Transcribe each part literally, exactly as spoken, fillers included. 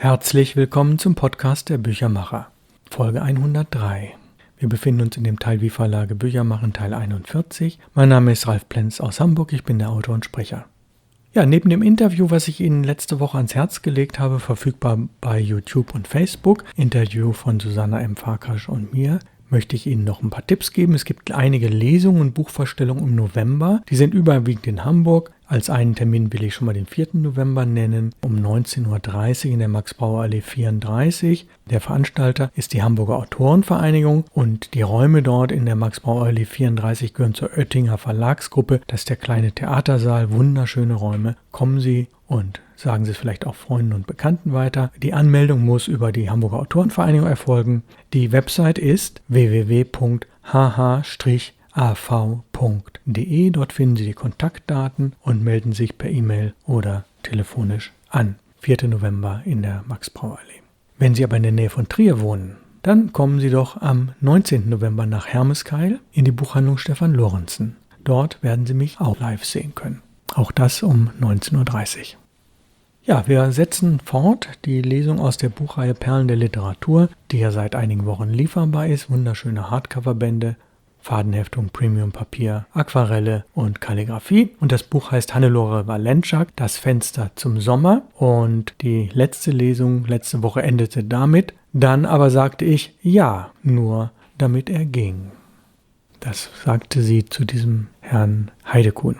Herzlich willkommen zum Podcast der Büchermacher, Folge hundertdrei. Wir befinden uns in dem Teil Wie Verlage Bücher machen, Teil einundvierzig. Mein Name ist Ralf Plenz aus Hamburg, ich bin der Autor und Sprecher. Ja, neben dem Interview, was ich Ihnen letzte Woche ans Herz gelegt habe, verfügbar bei YouTube und Facebook, Interview von Susanna M. Farkas und mir, möchte ich Ihnen noch ein paar Tipps geben. Es gibt einige Lesungen und Buchvorstellungen im November. Die sind überwiegend in Hamburg. Als einen Termin will ich schon mal den vierten November nennen, um neunzehn Uhr dreißig in der Max-Brauer-Allee vierunddreißig. Der Veranstalter ist die Hamburger Autorenvereinigung und die Räume dort in der Max-Brauer-Allee vierunddreißig gehören zur Oettinger Verlagsgruppe. Das ist der kleine Theatersaal, wunderschöne Räume. Kommen Sie und sagen Sie es vielleicht auch Freunden und Bekannten weiter. Die Anmeldung muss über die Hamburger Autorenvereinigung erfolgen. Die Website ist w w w punkt h h a v punkt d e. Dort finden Sie die Kontaktdaten und melden sich per E-Mail oder telefonisch an. vierten November in der Max-Brauer-Allee. Wenn Sie aber in der Nähe von Trier wohnen, dann kommen Sie doch am neunzehnten November nach Hermeskeil in die Buchhandlung Stefan Lorenzen. Dort werden Sie mich auch live sehen können. Auch das um neunzehn Uhr dreißig. Ja, wir setzen fort die Lesung aus der Buchreihe Perlen der Literatur, die ja seit einigen Wochen lieferbar ist. Wunderschöne Hardcover-Bände, Fadenheftung, Premium-Papier, Aquarelle und Kalligrafie. Und das Buch heißt Hannelore Walentschak, Das Fenster zum Sommer. Und die letzte Lesung letzte Woche endete damit. Dann aber sagte ich, ja, nur damit er ging. Das sagte sie zu diesem Herrn Heidekuhn.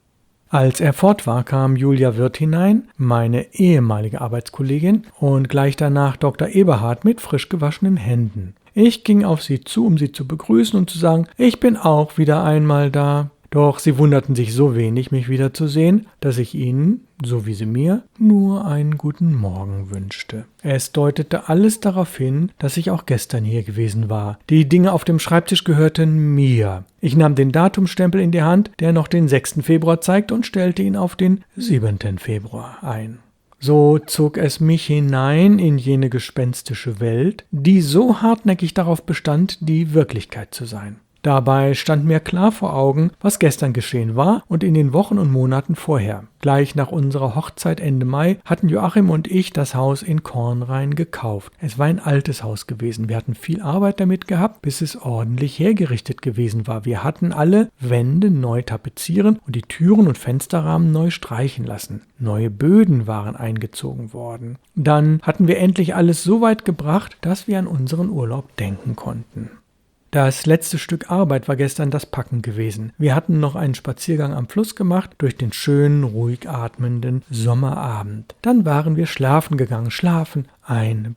Als er fort war, kam Julia Wirth hinein, meine ehemalige Arbeitskollegin, und gleich danach Doktor Eberhard mit frisch gewaschenen Händen. Ich ging auf sie zu, um sie zu begrüßen und zu sagen, ich bin auch wieder einmal da. Doch sie wunderten sich so wenig, mich wiederzusehen, dass ich ihnen, so wie sie mir, nur einen guten Morgen wünschte. Es deutete alles darauf hin, dass ich auch gestern hier gewesen war. Die Dinge auf dem Schreibtisch gehörten mir. Ich nahm den Datumstempel in die Hand, der noch den sechsten Februar zeigt, und stellte ihn auf den siebenten Februar ein. So zog es mich hinein in jene gespenstische Welt, die so hartnäckig darauf bestand, die Wirklichkeit zu sein. Dabei stand mir klar vor Augen, was gestern geschehen war und in den Wochen und Monaten vorher. Gleich nach unserer Hochzeit Ende Mai hatten Joachim und ich das Haus in Kornrhein gekauft. Es war ein altes Haus gewesen. Wir hatten viel Arbeit damit gehabt, bis es ordentlich hergerichtet gewesen war. Wir hatten alle Wände neu tapezieren und die Türen und Fensterrahmen neu streichen lassen. Neue Böden waren eingezogen worden. Dann hatten wir endlich alles so weit gebracht, dass wir an unseren Urlaub denken konnten. Das letzte Stück Arbeit war gestern das Packen gewesen. Wir hatten noch einen Spaziergang am Fluss gemacht, durch den schönen, ruhig atmenden Sommerabend. Dann waren wir schlafen gegangen. Schlafen, ein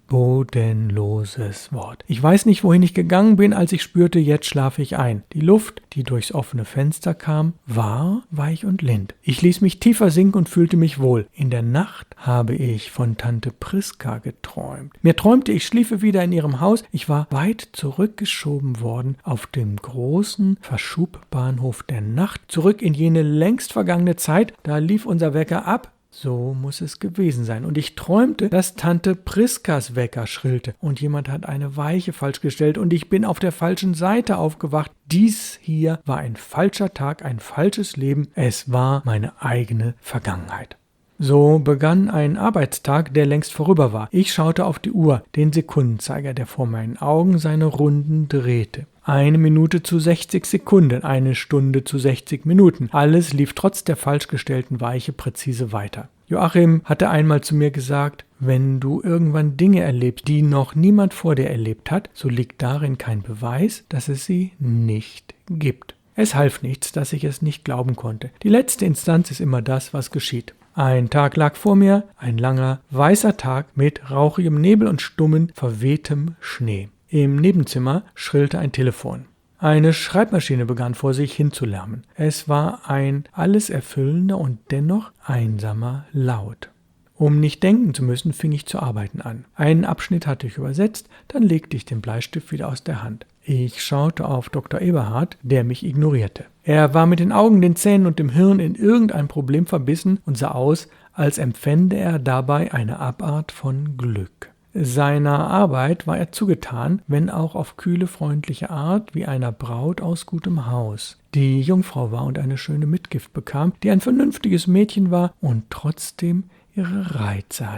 bodenloses Wort. Ich weiß nicht, wohin ich gegangen bin, als ich spürte, jetzt schlafe ich ein. Die Luft, die durchs offene Fenster kam, war weich und lind. Ich ließ mich tiefer sinken und fühlte mich wohl. In der Nacht habe ich von Tante Priska geträumt. Mir träumte, ich schliefe wieder in ihrem Haus. Ich war weit zurückgeschoben worden auf dem großen Verschubbahnhof der Nacht, zurück in jene längst vergangene Zeit. Da lief unser Wecker ab. So muss es gewesen sein. Und ich träumte, dass Tante Priskas Wecker schrillte und jemand hat eine Weiche falsch gestellt und ich bin auf der falschen Seite aufgewacht. Dies hier war ein falscher Tag, ein falsches Leben. Es war meine eigene Vergangenheit. So begann ein Arbeitstag, der längst vorüber war. Ich schaute auf die Uhr, den Sekundenzeiger, der vor meinen Augen seine Runden drehte. Eine Minute zu sechzig Sekunden, eine Stunde zu sechzig Minuten. Alles lief trotz der falsch gestellten Weiche präzise weiter. Joachim hatte einmal zu mir gesagt, wenn du irgendwann Dinge erlebst, die noch niemand vor dir erlebt hat, so liegt darin kein Beweis, dass es sie nicht gibt. Es half nichts, dass ich es nicht glauben konnte. Die letzte Instanz ist immer das, was geschieht. Ein Tag lag vor mir, ein langer, weißer Tag mit rauchigem Nebel und stummen, verwehtem Schnee. Im Nebenzimmer schrillte ein Telefon. Eine Schreibmaschine begann vor sich hin zu lärmen. Es war ein alles erfüllender und dennoch einsamer Laut. Um nicht denken zu müssen, fing ich zu arbeiten an. Einen Abschnitt hatte ich übersetzt, dann legte ich den Bleistift wieder aus der Hand. Ich schaute auf Doktor Eberhard, der mich ignorierte. Er war mit den Augen, den Zähnen und dem Hirn in irgendein Problem verbissen und sah aus, als empfände er dabei eine Abart von Glück. Seiner Arbeit war er zugetan, wenn auch auf kühle, freundliche Art, wie einer Braut aus gutem Haus, die Jungfrau war und eine schöne Mitgift bekam, die ein vernünftiges Mädchen war und trotzdem ihre Reize hatte.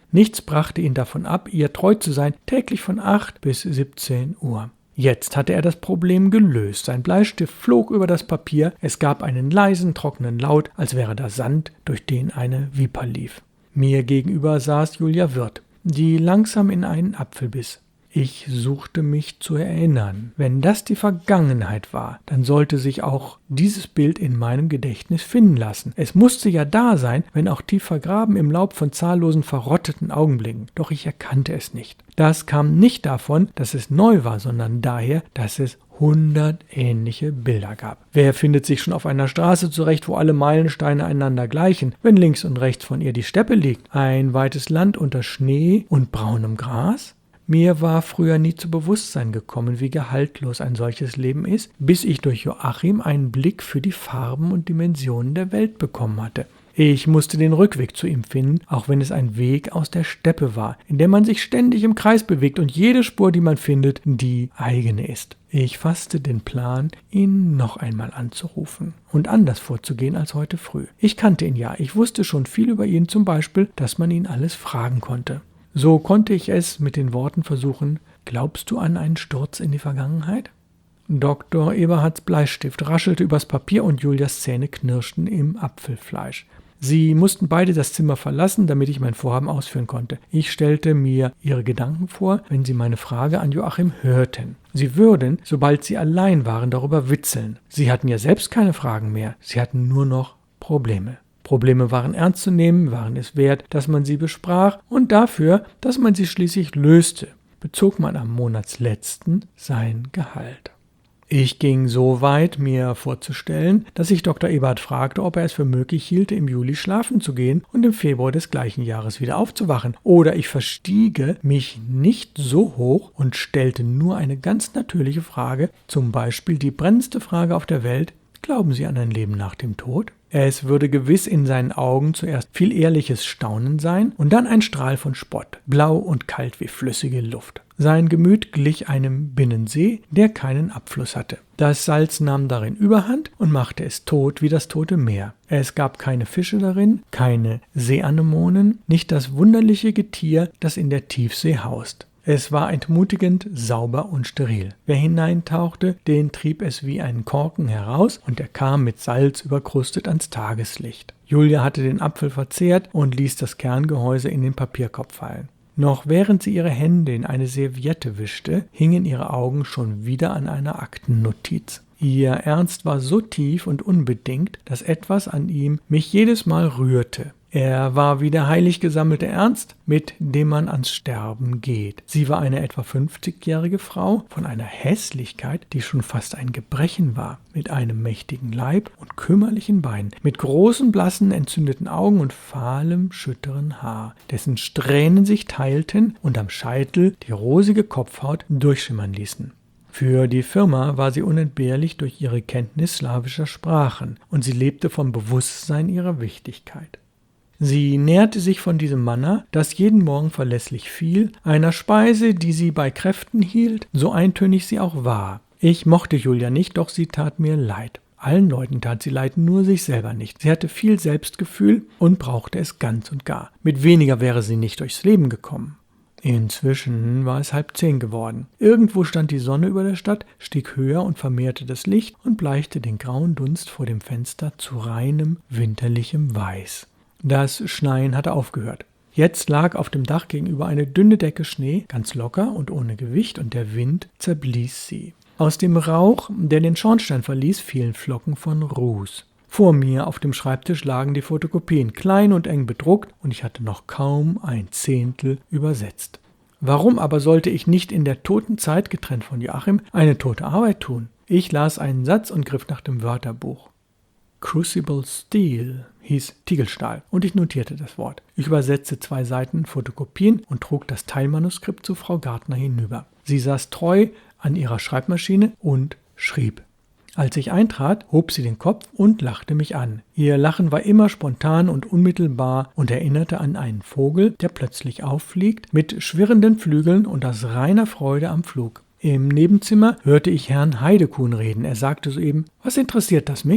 Nichts brachte ihn davon ab, ihr treu zu sein, täglich von acht bis siebzehn Uhr. Jetzt hatte er das Problem gelöst. Sein Bleistift flog über das Papier, es gab einen leisen, trockenen Laut, als wäre da Sand, durch den eine Viper lief. Mir gegenüber saß Julia Wirth, die langsam in einen Apfel biss. Ich suchte mich zu erinnern. Wenn das die Vergangenheit war, dann sollte sich auch dieses Bild in meinem Gedächtnis finden lassen. Es musste ja da sein, wenn auch tief vergraben im Laub von zahllosen verrotteten Augenblicken. Doch ich erkannte es nicht. Das kam nicht davon, dass es neu war, sondern daher, dass es hundert ähnliche Bilder gab. Wer findet sich schon auf einer Straße zurecht, wo alle Meilensteine einander gleichen, wenn links und rechts von ihr die Steppe liegt? Ein weites Land unter Schnee und braunem Gras? Mir war früher nie zu Bewusstsein gekommen, wie gehaltlos ein solches Leben ist, bis ich durch Joachim einen Blick für die Farben und Dimensionen der Welt bekommen hatte. Ich musste den Rückweg zu ihm finden, auch wenn es ein Weg aus der Steppe war, in der man sich ständig im Kreis bewegt und jede Spur, die man findet, die eigene ist. Ich fasste den Plan, ihn noch einmal anzurufen und anders vorzugehen als heute früh. Ich kannte ihn ja, ich wusste schon viel über ihn, zum Beispiel, dass man ihn alles fragen konnte. So konnte ich es mit den Worten versuchen: Glaubst du an einen Sturz in die Vergangenheit? Doktor Eberhards Bleistift raschelte übers Papier und Julias Zähne knirschten im Apfelfleisch. Sie mussten beide das Zimmer verlassen, damit ich mein Vorhaben ausführen konnte. Ich stellte mir ihre Gedanken vor, wenn sie meine Frage an Joachim hörten. Sie würden, sobald sie allein waren, darüber witzeln. Sie hatten ja selbst keine Fragen mehr, sie hatten nur noch Probleme. Probleme waren ernst zu nehmen, waren es wert, dass man sie besprach, und dafür, dass man sie schließlich löste, bezog man am Monatsletzten sein Gehalt. Ich ging so weit, mir vorzustellen, dass ich Doktor Eberhard fragte, ob er es für möglich hielte, im Juli schlafen zu gehen und im Februar des gleichen Jahres wieder aufzuwachen. Oder ich verstiege mich nicht so hoch und stellte nur eine ganz natürliche Frage, zum Beispiel die brennendste Frage auf der Welt: Glauben Sie an ein Leben nach dem Tod? Es würde gewiss in seinen Augen zuerst viel ehrliches Staunen sein und dann ein Strahl von Spott, blau und kalt wie flüssige Luft. Sein Gemüt glich einem Binnensee, der keinen Abfluss hatte. Das Salz nahm darin Überhand und machte es tot wie das tote Meer. Es gab keine Fische darin, keine Seeanemonen, nicht das wunderliche Getier, das in der Tiefsee haust. Es war entmutigend, sauber und steril. Wer hineintauchte, den trieb es wie einen Korken heraus und er kam mit Salz überkrustet ans Tageslicht. Julia hatte den Apfel verzehrt und ließ das Kerngehäuse in den Papierkorb fallen. Noch während sie ihre Hände in eine Serviette wischte, hingen ihre Augen schon wieder an einer Aktennotiz. Ihr Ernst war so tief und unbedingt, dass etwas an ihm mich jedes Mal rührte. Er war wie der heilig gesammelte Ernst, mit dem man ans Sterben geht. Sie war eine etwa fünfzigjährige Frau von einer Hässlichkeit, die schon fast ein Gebrechen war, mit einem mächtigen Leib und kümmerlichen Beinen, mit großen, blassen, entzündeten Augen und fahlem, schütteren Haar, dessen Strähnen sich teilten und am Scheitel die rosige Kopfhaut durchschimmern ließen. Für die Firma war sie unentbehrlich durch ihre Kenntnis slawischer Sprachen und sie lebte vom Bewusstsein ihrer Wichtigkeit. Sie nährte sich von diesem Manna, das jeden Morgen verlässlich fiel, einer Speise, die sie bei Kräften hielt, so eintönig sie auch war. Ich mochte Julia nicht, doch sie tat mir leid. Allen Leuten tat sie leid, nur sich selber nicht. Sie hatte viel Selbstgefühl und brauchte es ganz und gar. Mit weniger wäre sie nicht durchs Leben gekommen. Inzwischen war es halb zehn geworden. Irgendwo stand die Sonne über der Stadt, stieg höher und vermehrte das Licht und bleichte den grauen Dunst vor dem Fenster zu reinem, winterlichem Weiß. Das Schneien hatte aufgehört. Jetzt lag auf dem Dach gegenüber eine dünne Decke Schnee, ganz locker und ohne Gewicht, und der Wind zerblies sie. Aus dem Rauch, der den Schornstein verließ, fielen Flocken von Ruß. Vor mir auf dem Schreibtisch lagen die Fotokopien, klein und eng bedruckt, und ich hatte noch kaum ein Zehntel übersetzt. Warum aber sollte ich nicht in der toten Zeit, getrennt von Joachim, eine tote Arbeit tun? Ich las einen Satz und griff nach dem Wörterbuch. Crucible Steel hieß Tiegelstahl, und ich notierte das Wort. Ich übersetzte zwei Seiten Fotokopien und trug das Teilmanuskript zu Frau Gartner hinüber. Sie saß treu an ihrer Schreibmaschine und schrieb. Als ich eintrat, hob sie den Kopf und lachte mich an. Ihr Lachen war immer spontan und unmittelbar und erinnerte an einen Vogel, der plötzlich auffliegt, mit schwirrenden Flügeln und aus reiner Freude am Flug. Im Nebenzimmer hörte ich Herrn Heidekuhn reden. Er sagte soeben: Was interessiert das mich?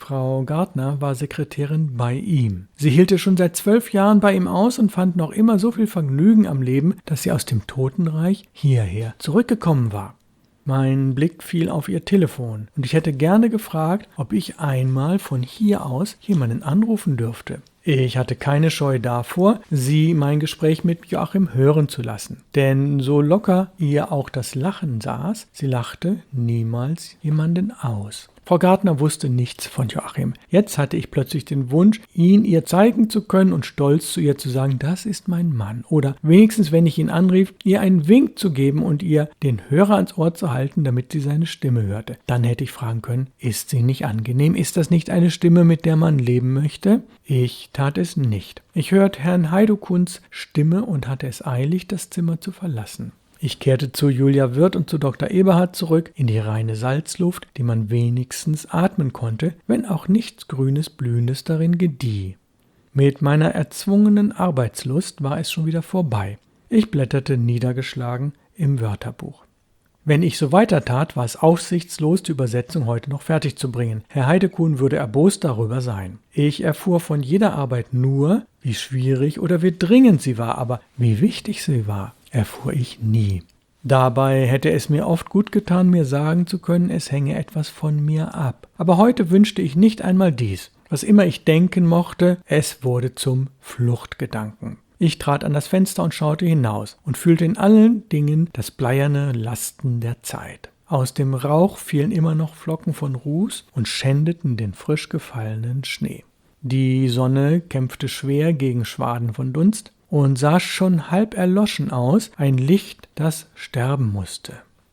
Frau Gardner war Sekretärin bei ihm. Sie hielt es schon seit zwölf Jahren bei ihm aus und fand noch immer so viel Vergnügen am Leben, dass sie aus dem Totenreich hierher zurückgekommen war. Mein Blick fiel auf ihr Telefon und ich hätte gerne gefragt, ob ich einmal von hier aus jemanden anrufen dürfte. Ich hatte keine Scheu davor, sie mein Gespräch mit Joachim hören zu lassen. Denn so locker ihr auch das Lachen saß, sie lachte niemals jemanden aus. Frau Gardner wusste nichts von Joachim. Jetzt hatte ich plötzlich den Wunsch, ihn ihr zeigen zu können und stolz zu ihr zu sagen, das ist mein Mann. Oder wenigstens, wenn ich ihn anrief, ihr einen Wink zu geben und ihr den Hörer ans Ohr zu halten, damit sie seine Stimme hörte. Dann hätte ich fragen können, ist sie nicht angenehm? Ist das nicht eine Stimme, mit der man leben möchte? Ich tat es nicht. Ich hörte Herrn Heidukuns Stimme und hatte es eilig, das Zimmer zu verlassen. Ich kehrte zu Julia Wirth und zu Doktor Eberhard zurück, in die reine Salzluft, die man wenigstens atmen konnte, wenn auch nichts Grünes, Blühendes darin gedieh. Mit meiner erzwungenen Arbeitslust war es schon wieder vorbei. Ich blätterte niedergeschlagen im Wörterbuch. Wenn ich so weitertat, war es aussichtslos, die Übersetzung heute noch fertig zu bringen. Herr Heidekun würde erbost darüber sein. Ich erfuhr von jeder Arbeit nur, wie schwierig oder wie dringend sie war, aber wie wichtig sie war, erfuhr ich nie. Dabei hätte es mir oft gut getan, mir sagen zu können, es hänge etwas von mir ab. Aber heute wünschte ich nicht einmal dies. Was immer ich denken mochte, es wurde zum Fluchtgedanken. Ich trat an das Fenster und schaute hinaus und fühlte in allen Dingen das bleierne Lasten der Zeit. Aus dem Rauch fielen immer noch Flocken von Ruß und schändeten den frisch gefallenen Schnee. Die Sonne kämpfte schwer gegen Schwaden von Dunst und sah schon halb erloschen aus, ein Licht, das sterben musste.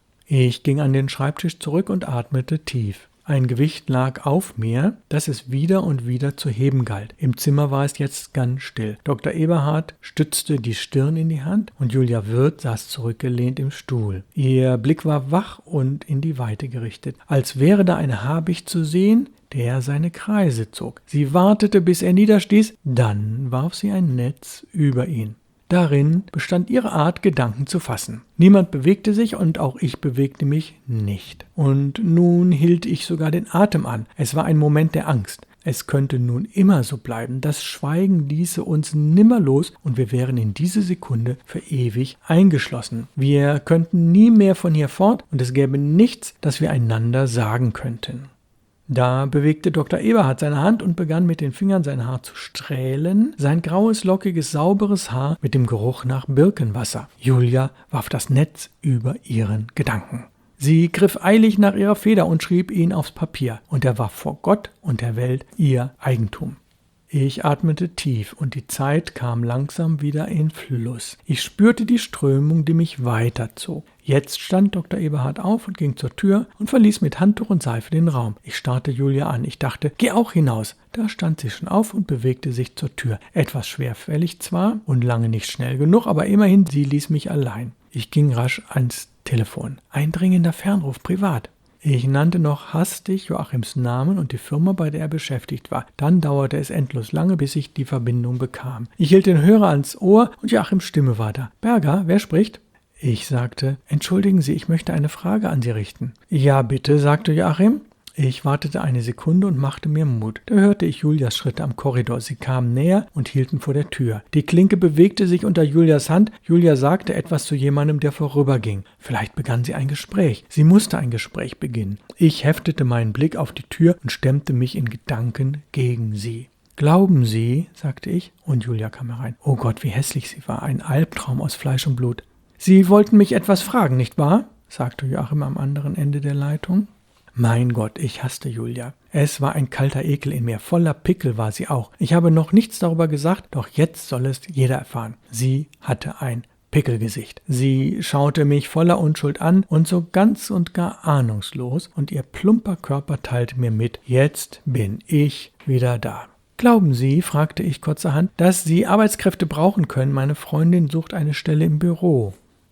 Ich ging an den Schreibtisch zurück und atmete tief. Ein Gewicht lag auf mir, das es wieder und wieder zu heben galt. Im Zimmer war es jetzt ganz still. Doktor Eberhard stützte die Stirn in die Hand und Julia Wirth saß zurückgelehnt im Stuhl. Ihr Blick war wach und in die Weite gerichtet, als wäre da ein Habicht zu sehen, der seine Kreise zog. Sie wartete, bis er niederstieß, dann warf sie ein Netz über ihn. Darin bestand ihre Art, Gedanken zu fassen. Niemand bewegte sich und auch ich bewegte mich nicht. Und nun hielt ich sogar den Atem an. Es war ein Moment der Angst. Es könnte nun immer so bleiben. Das Schweigen ließe uns nimmer los und wir wären in diese Sekunde für ewig eingeschlossen. Wir könnten nie mehr von hier fort und es gäbe nichts, das wir einander sagen könnten. Da bewegte Doktor Eberhard seine Hand und begann mit den Fingern sein Haar zu strählen, sein graues, lockiges, sauberes Haar mit dem Geruch nach Birkenwasser. Julia warf das Netz über ihren Gedanken. Sie griff eilig nach ihrer Feder und schrieb ihn aufs Papier, und er war vor Gott und der Welt ihr Eigentum. Ich atmete tief und die Zeit kam langsam wieder in Fluss. Ich spürte die Strömung, die mich weiterzog. Jetzt stand Doktor Eberhard auf und ging zur Tür und verließ mit Handtuch und Seife den Raum. Ich starrte Julia an. Ich dachte, geh auch hinaus. Da stand sie schon auf und bewegte sich zur Tür. Etwas schwerfällig zwar und lange nicht schnell genug, aber immerhin, sie ließ mich allein. Ich ging rasch ans Telefon. Ein dringender Fernruf, privat. Ich nannte noch hastig Joachims Namen und die Firma, bei der er beschäftigt war. Dann dauerte es endlos lange, bis ich die Verbindung bekam. Ich hielt den Hörer ans Ohr und Joachims Stimme war da. Berger, wer spricht? Ich sagte, entschuldigen Sie, ich möchte eine Frage an Sie richten. Ja, bitte, sagte Joachim. Ich wartete eine Sekunde und machte mir Mut. Da hörte ich Julias Schritte am Korridor. Sie kamen näher und hielten vor der Tür. Die Klinke bewegte sich unter Julias Hand. Julia sagte etwas zu jemandem, der vorüberging. Vielleicht begann sie ein Gespräch. Sie musste ein Gespräch beginnen. Ich heftete meinen Blick auf die Tür und stemmte mich in Gedanken gegen sie. Glauben Sie, sagte ich, und Julia kam herein. Oh Gott, wie hässlich sie war. Ein Albtraum aus Fleisch und Blut. Sie wollten mich etwas fragen, nicht wahr? Sagte Joachim am anderen Ende der Leitung. Mein Gott, ich hasste Julia. Es war ein kalter Ekel in mir, voller Pickel war sie auch. Ich habe noch nichts darüber gesagt, doch jetzt soll es jeder erfahren. Sie hatte ein Pickelgesicht. Sie schaute mich voller Unschuld an und so ganz und gar ahnungslos, und ihr plumper Körper teilte mir mit, jetzt bin ich wieder da. Glauben Sie, fragte ich kurzerhand, dass Sie Arbeitskräfte brauchen können? Meine Freundin sucht eine Stelle im Büro.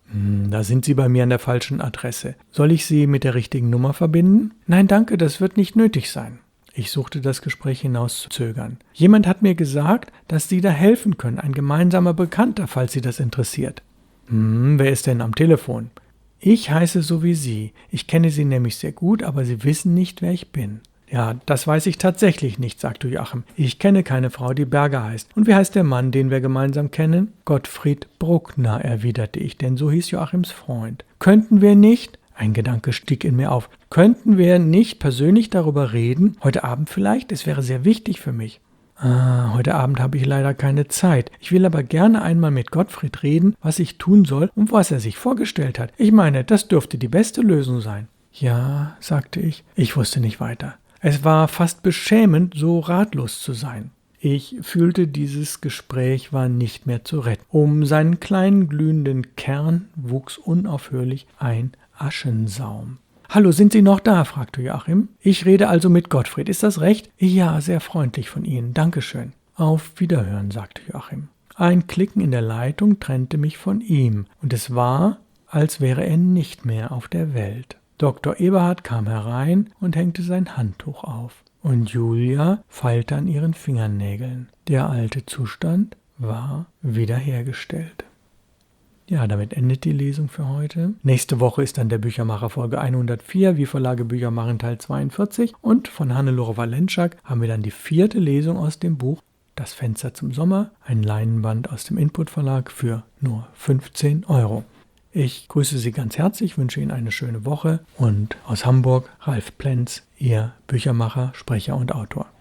Da sind Sie bei mir an der falschen Adresse. Soll ich Sie mit der richtigen Nummer verbinden? Nein, danke, das wird nicht nötig sein. Ich suchte das Gespräch hinauszuzögern. Jemand hat mir gesagt, dass Sie da helfen können, ein gemeinsamer Bekannter, falls Sie das interessiert. Hm, wer ist denn am Telefon? Ich heiße so wie Sie. Ich kenne Sie nämlich sehr gut, aber Sie wissen nicht, wer ich bin. Ja, das weiß ich tatsächlich nicht, sagte Joachim. Ich kenne keine Frau, die Berger heißt. Und wie heißt der Mann, den wir gemeinsam kennen? Gottfried Bruckner, erwiderte ich, denn so hieß Joachims Freund. Könnten wir nicht, ein Gedanke stieg in mir auf, könnten wir nicht persönlich darüber reden? Heute Abend vielleicht? Es wäre sehr wichtig für mich. Ah, heute Abend habe ich leider keine Zeit. Ich will aber gerne einmal mit Gottfried reden, was ich tun soll und was er sich vorgestellt hat. Ich meine, das dürfte die beste Lösung sein. Ja, sagte ich. Ich wusste nicht weiter. Es war fast beschämend, so ratlos zu sein. Ich fühlte, dieses Gespräch war nicht mehr zu retten. Um seinen kleinen glühenden Kern wuchs unaufhörlich ein Aschensaum. »Hallo, sind Sie noch da?« fragte Joachim. »Ich rede also mit Gottfried. Ist das recht?« »Ja, sehr freundlich von Ihnen. Dankeschön.« »Auf Wiederhören«, sagte Joachim. Ein Klicken in der Leitung trennte mich von ihm, und es war, als wäre er nicht mehr auf der Welt. Doktor Eberhard kam herein und hängte sein Handtuch auf. Und Julia feilte an ihren Fingernägeln. Der alte Zustand war wiederhergestellt. Ja, damit endet die Lesung für heute. Nächste Woche ist dann der Büchermacher Folge hundertvier, wie Verlage Bücher machen, Teil zweiundvierzig. Und von Hannelore Walentschak haben wir dann die vierte Lesung aus dem Buch Das Fenster zum Sommer, ein Leinenband aus dem Input Verlag für nur fünfzehn Euro. Ich grüße Sie ganz herzlich, wünsche Ihnen eine schöne Woche und aus Hamburg Ralf Plenz, Ihr Büchermacher, Sprecher und Autor.